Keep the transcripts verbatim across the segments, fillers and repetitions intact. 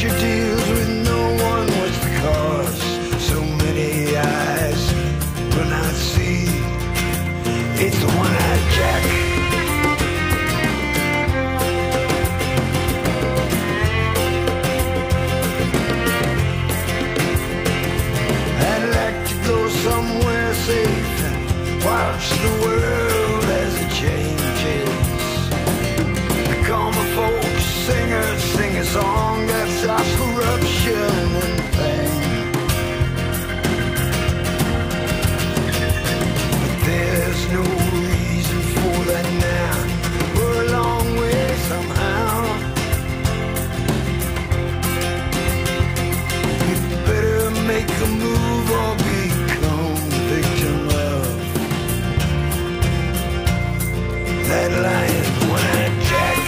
future deals with no one. What's the cause? So many eyes will not see. It's the one-eyed Jack. I'd like to go somewhere safe and watch the world as it changes. Call my folks singers, sing a song that stops corruption and pain. But there's no reason for that now. We're a long way somehow. You better make a move or become victim of that lion one-eyed Jack.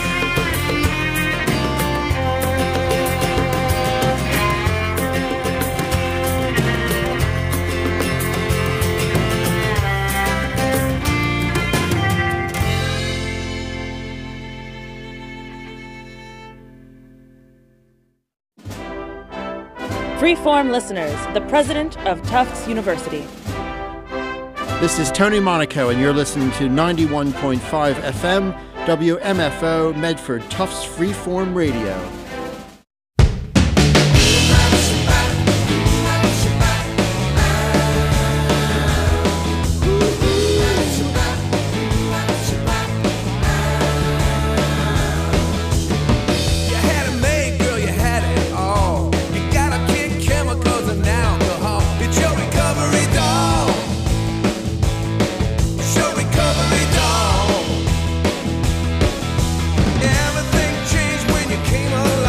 Freeform listeners, the president of Tufts University. This is Tony Monaco, and you're listening to ninety-one point five F M, W M F O, Medford, Tufts Freeform Radio. Everything changed when you came alive.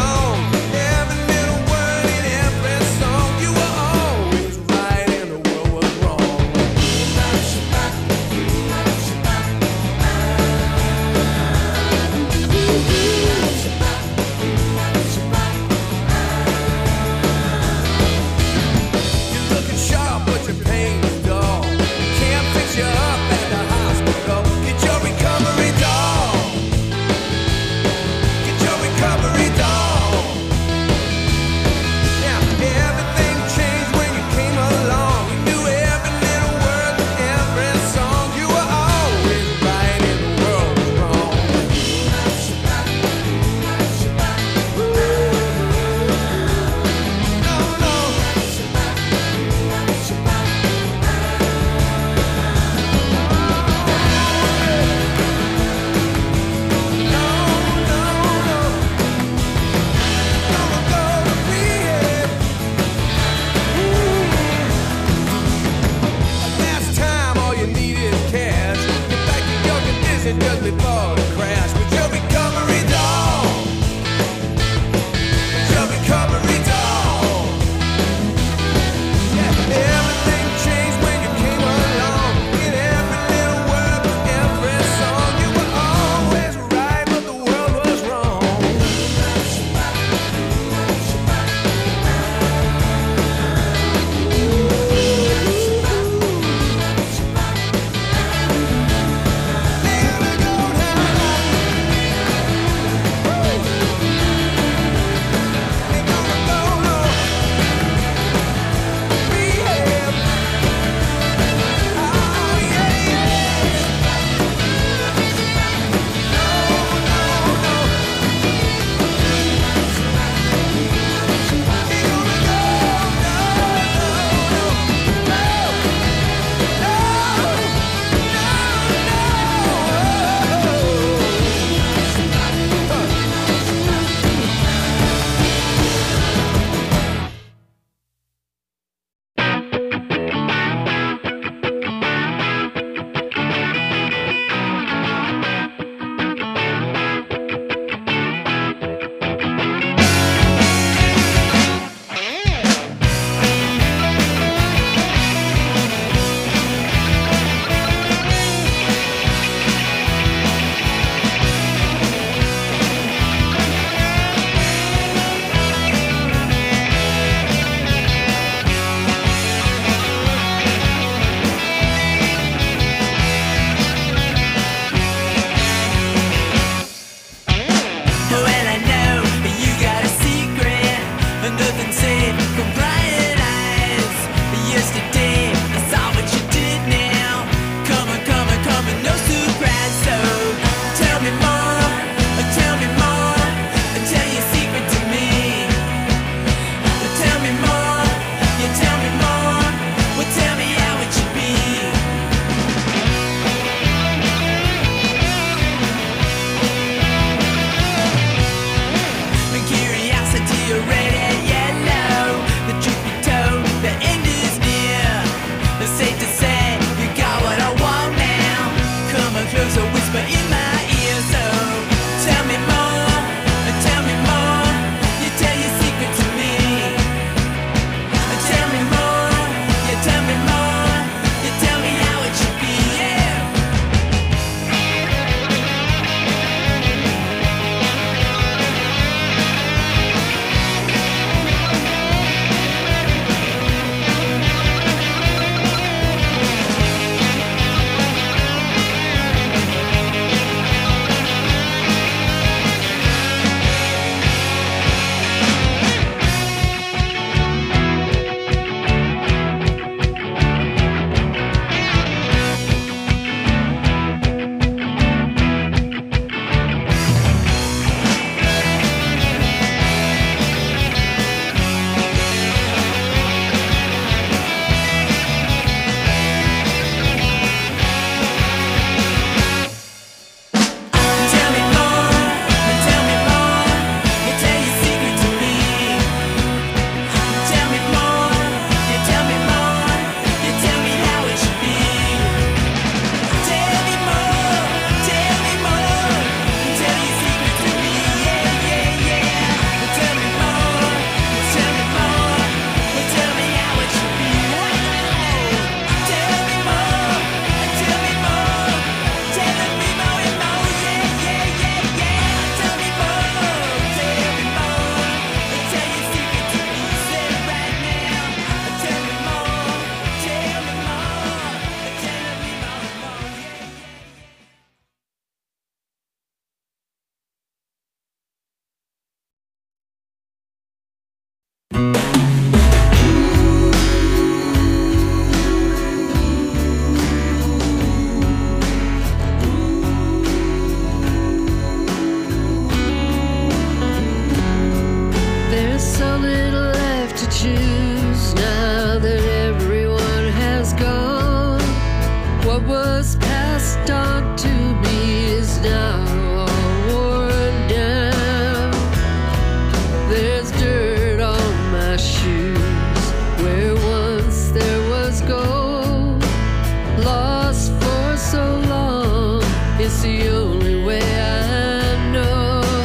There's so little left to choose now that everyone has gone. What was passed on to me is now all worn down. There's dirt on my shoes where once there was gold. Lost for so long, it's the only way I know.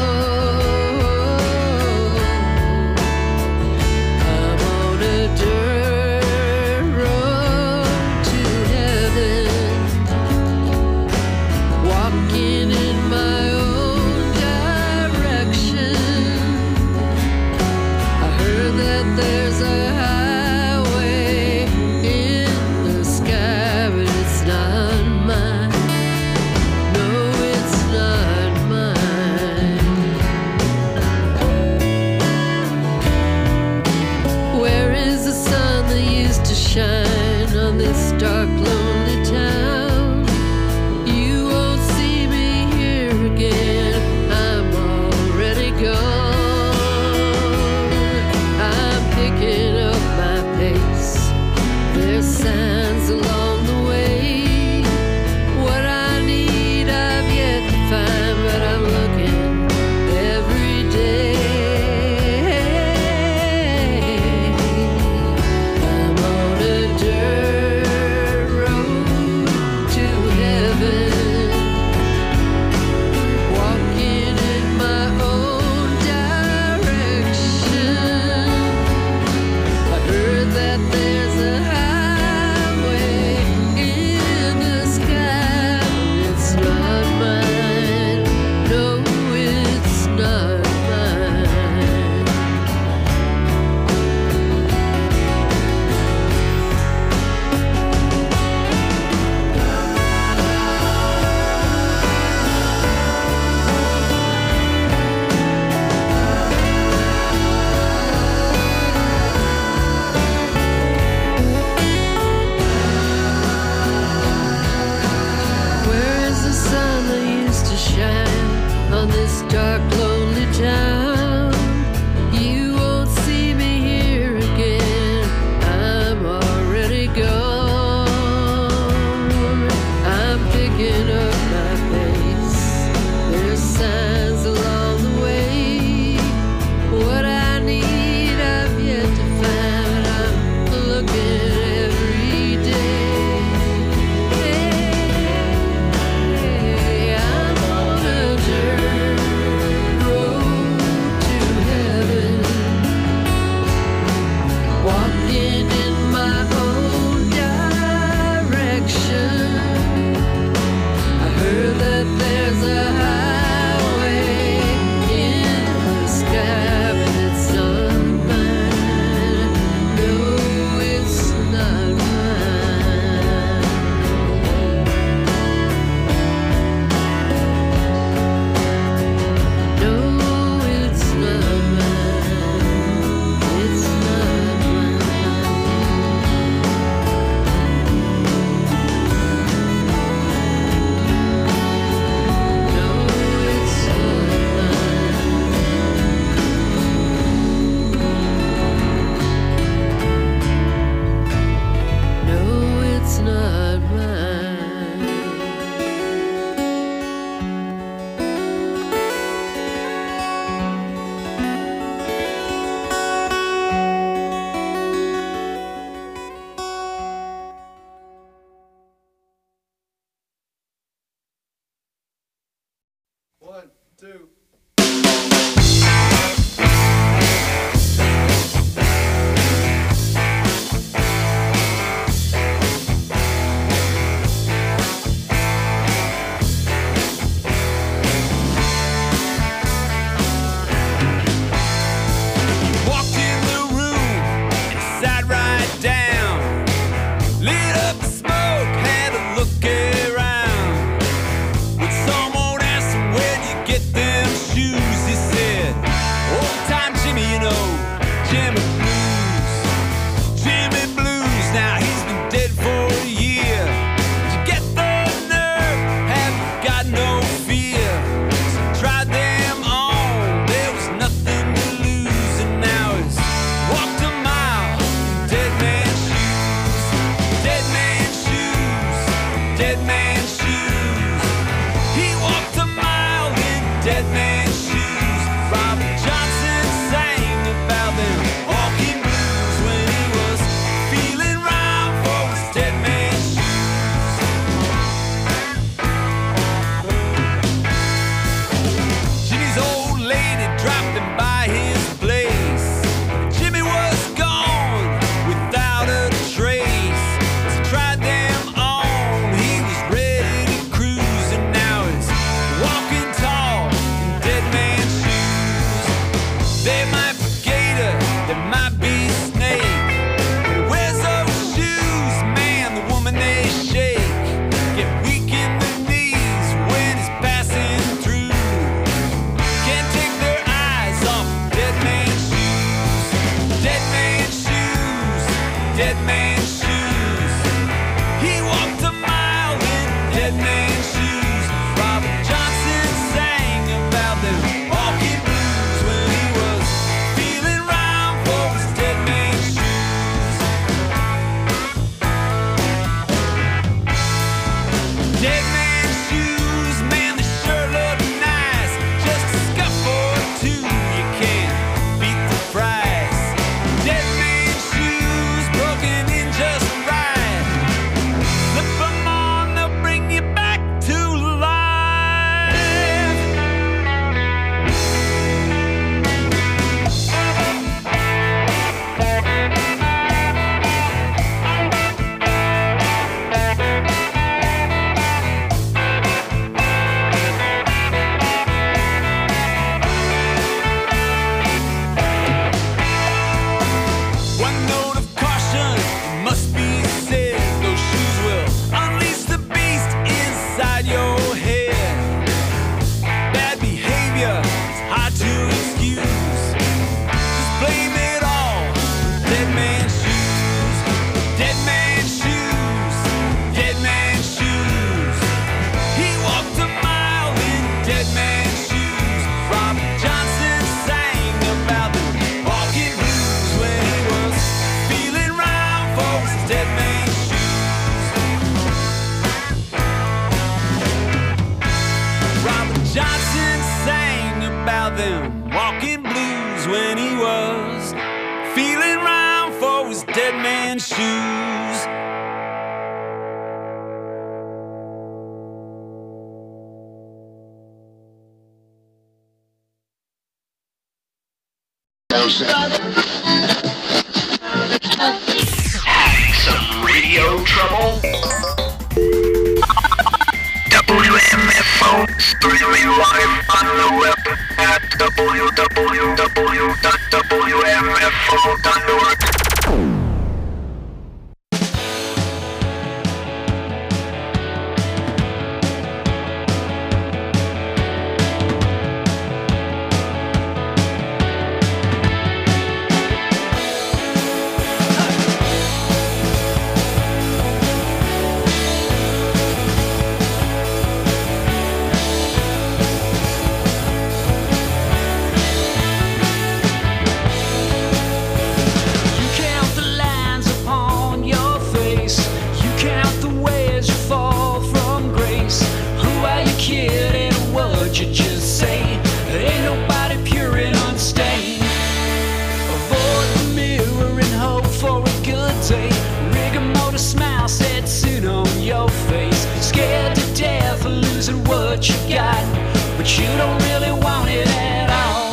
I'm on a dirt road to heaven, walking in my own direction. I heard that there's a highway in the sky, but it's not mine. No, it's not mine. Where is the sun that used to shine on this dark, lonely town? You won't see me here again. I'm already gone. I'm picking up my pace. There's signs along the way. What I need I've yet to find, but I'm looking every day. I'm on a dirt road to heaven, walking in my own direction. I heard that there's a highway in the sky, but it's not mine. No, it's not mine. Where is the sun that used to shine on this dark, lonely town? You won't see me here again. I'm already gone. I'm picking up my pace. There's signs along the way. What I need I've yet to find, but I'm looking every day. I'm on a dirt road to heaven, walking in my own direction. I heard that there's a highway in the sky, but it's not mine. No, it's not mine. No, it's not mine. It's not mine. No, it's not mine. No, it's not mine. One, two. Walked in the room and sat right down. Lit up the smoke, had a look around. Would someone ask where you get them dead man's shoes. Robert Johnson sang about them walking blues when he was feeling round for his dead man's shoes. Jimmy's old lady dropped him by his place. Jimmy was gone without a trace. As he tried them on, he was ready to cruise, and now he's walking tall in dead man's shoes. They might be gator, they might be snake, but he wears those shoes, man, the woman they shake. Get weak in the knees when he's passing through. Can't take their eyes off dead man's shoes. Dead man's shoes, dead man's shoes. He walked a mile in dead man's shoes. Robert Johnson sang about them walking blues when he was feeling round for his dead man's shoes. Dead man's shoes, man, they sure look nice. Just a scuff or two, you can't beat the price. Dead man's shoes, broken in just right. Slip 'em on, they'll bring you back to life. One note of caution must be said. Those shoes will unleash the beast inside your head. Bad behavior is hard to excuse. Just blame it all on dead man's shoes. Dead man's shoes, dead man's shoes. He walked a mile in dead man's shoes. Robert Johnson sang about the walking blues when he was feeling round for his dead man's shoes. Robert Johnson sang about them walking blues when he was feeling round for his dead man's shoes. Some radio trouble? W M F O streaming live on the web at w w w dot w m f o dot org. You count the lines upon your face. You count the ways you fall from grace. Who are you kidding? What you just say? Ain't nobody pure and unstained. Avoid the mirror and hope for a good day. Rigor mortis smile set soon on your face. Scared to death of losing what you got, but you don't really want it at all.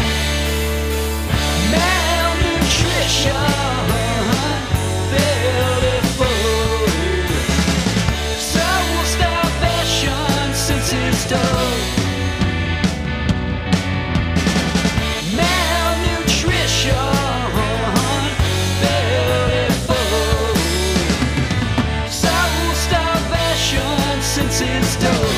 Malnutrition, belly full, soul starvation since it's done. Malnutrition, belly full, soul starvation since it's done.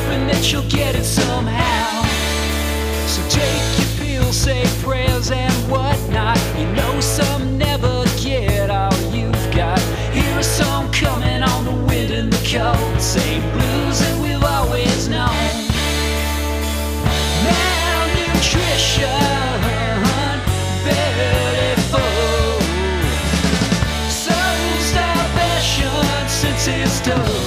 You'll get it somehow. So take your pills, say prayers, and what at night. You know some never get all you've got. Hear a song coming on the wind and the cold, same blues that we've always known. Malnutrition, barely full, soul starvation since it's done.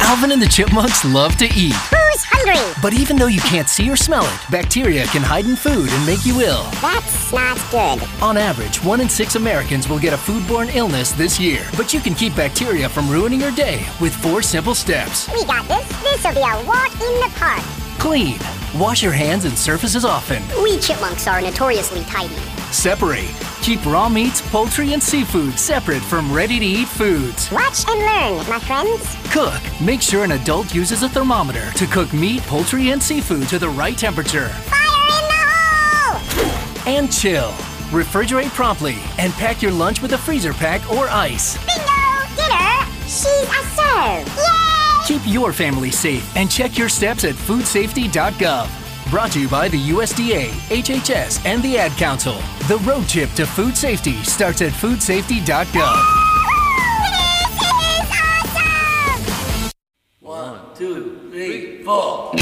Alvin and the Chipmunks love to eat. Who's hungry? But even though you can't see or smell it, bacteria can hide in food and make you ill. That's not good. On average, one in six Americans will get a foodborne illness this year. But you can keep bacteria from ruining your day with four simple steps. We got this. This'll be a walk in the park. Clean. Wash your hands and surfaces often. We chipmunks are notoriously tidy. Separate. Keep raw meats, poultry, and seafood separate from ready-to-eat foods. Watch and learn, my friends. Cook. Make sure an adult uses a thermometer to cook meat, poultry, and seafood to the right temperature. Fire in the hole! And chill. Refrigerate promptly and pack your lunch with a freezer pack or ice. Bingo! Dinner! She's a serve! Yay! Keep your family safe and check your steps at food safety dot gov. Brought to you by the U S D A, H H S, and the Ad Council. The road trip to food safety starts at food safety dot gov. This is awesome! One, two, three, four.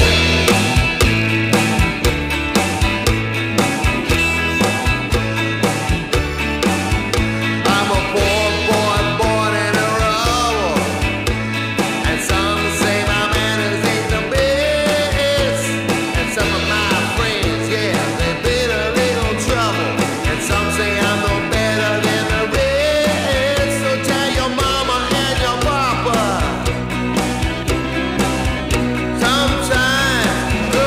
I'm a poor boy born in a rubble, and some say my manners ain't the best, and some of my friends, yeah, they've been a little trouble, and some say I'm no better than the rest. So tell your mama and your papa, sometimes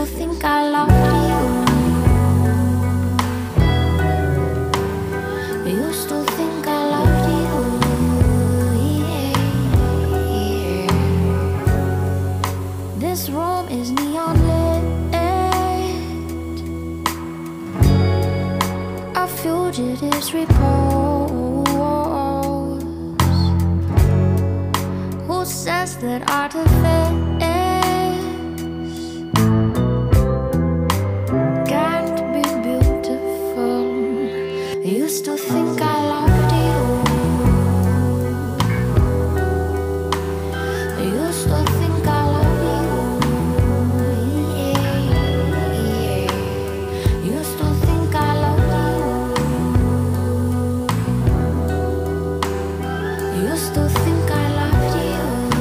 still think I love you. You still think I love you. Yeah, yeah. This room is neon lit. A fugitive's repose. Who says that artifice can't be beautiful? You still think I loved you. You still think I love you. Yeah, yeah. You still think I love you. You still think I loved you.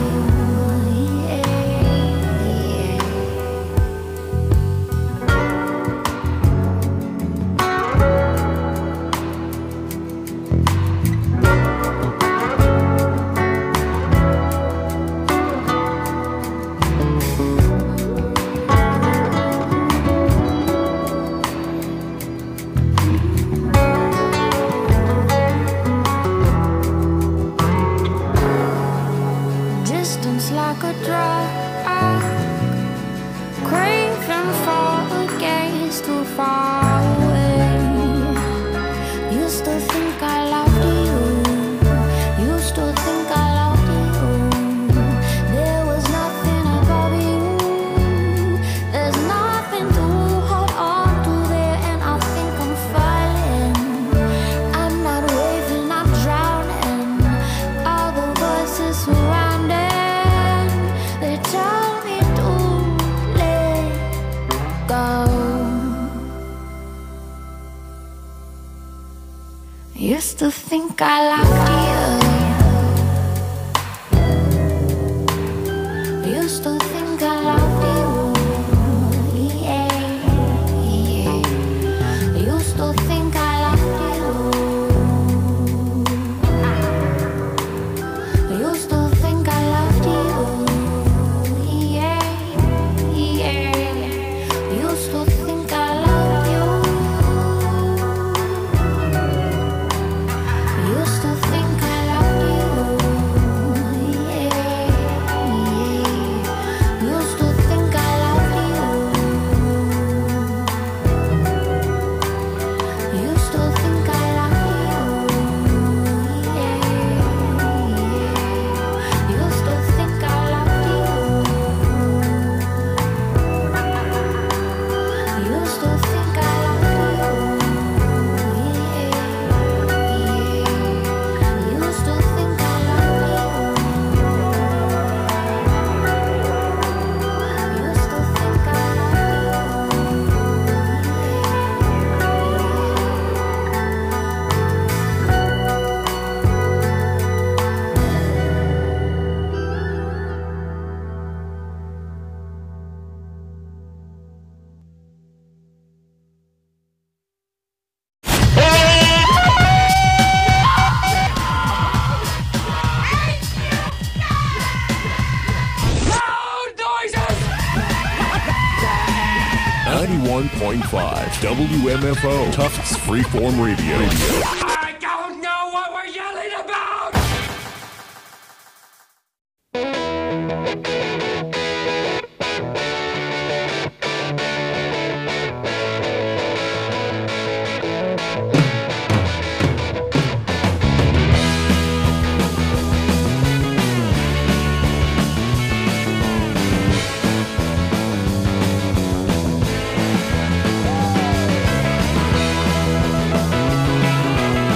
Distance like a drug, craving for a gaze too far away. You still think I love you. You still think I love you. There was nothing above you. There's nothing to hold on to there, and I think I'm falling. I'm not waving, I'm drowning. All the voices surrounding, they tell me to let go. You still think I loved you. You still think I loved you. Yeah, yeah. You still think I loved you. You still think I loved you. Yeah, yeah. You still think I love you. You still think I love you. Yeah, yeah. You still think I love you. You still think I love you. Yeah, yeah. You still think I love you. You still think I love you. Yeah, yeah. You still think I love you. You still think I ninety-one point five W M F O Tufts Freeform Radio. I don't know what we're yelling about! love you.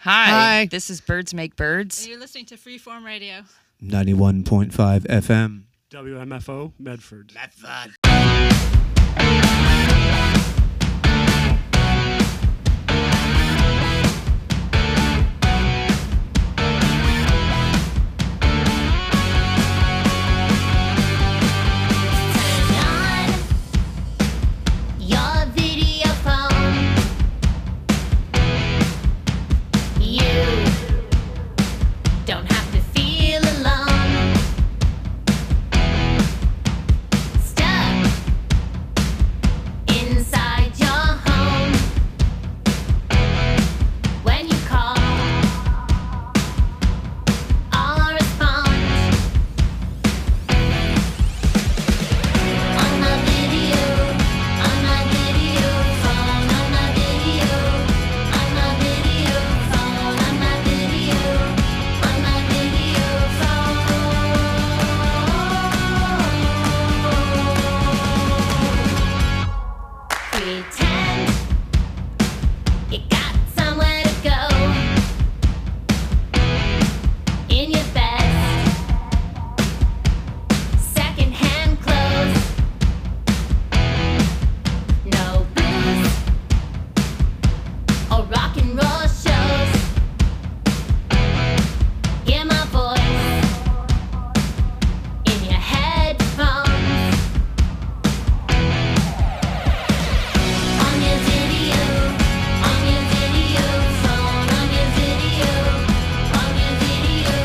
Hi. Hi. This is Birds Make Birds. And you're listening to Freeform Radio. ninety-one point five F M. W M F O, Medford. Medford.